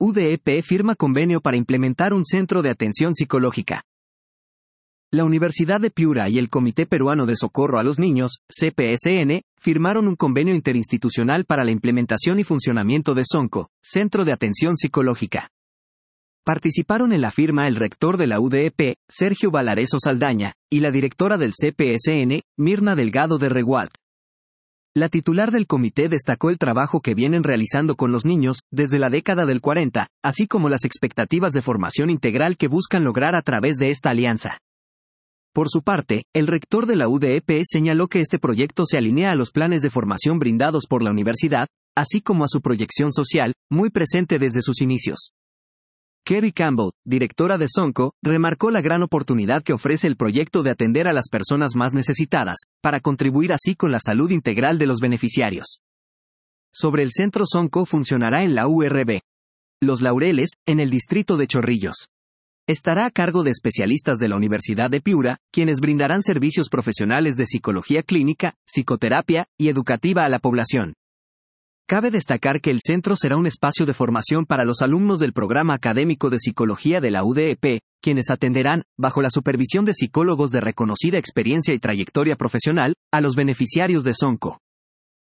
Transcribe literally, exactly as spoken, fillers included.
U D E P firma convenio para implementar un centro de atención psicológica. La Universidad de Piura y el Comité Peruano de Socorro a los Niños, C P S N, firmaron un convenio interinstitucional para la implementación y funcionamiento de SONCO, Centro de Atención Psicológica. Participaron en la firma el rector de la U D E P, Sergio Valareso Saldaña, y la directora del C P S N, Mirna Delgado de Regualt. La titular del comité destacó el trabajo que vienen realizando con los niños, desde la década del cuarenta, así como las expectativas de formación integral que buscan lograr a través de esta alianza. Por su parte, el rector de la U D E P señaló que este proyecto se alinea a los planes de formación brindados por la universidad, así como a su proyección social, muy presente desde sus inicios. Kerry Campbell, directora de SONCO, remarcó la gran oportunidad que ofrece el proyecto de atender a las personas más necesitadas, para contribuir así con la salud integral de los beneficiarios. Sobre el centro SONCO funcionará en la U R B Los Laureles, en el distrito de Chorrillos. Estará a cargo de especialistas de la Universidad de Piura, quienes brindarán servicios profesionales de psicología clínica, psicoterapia y educativa a la población. Cabe destacar que el centro será un espacio de formación para los alumnos del programa académico de psicología de la U D E P, quienes atenderán, bajo la supervisión de psicólogos de reconocida experiencia y trayectoria profesional, a los beneficiarios de SONCO.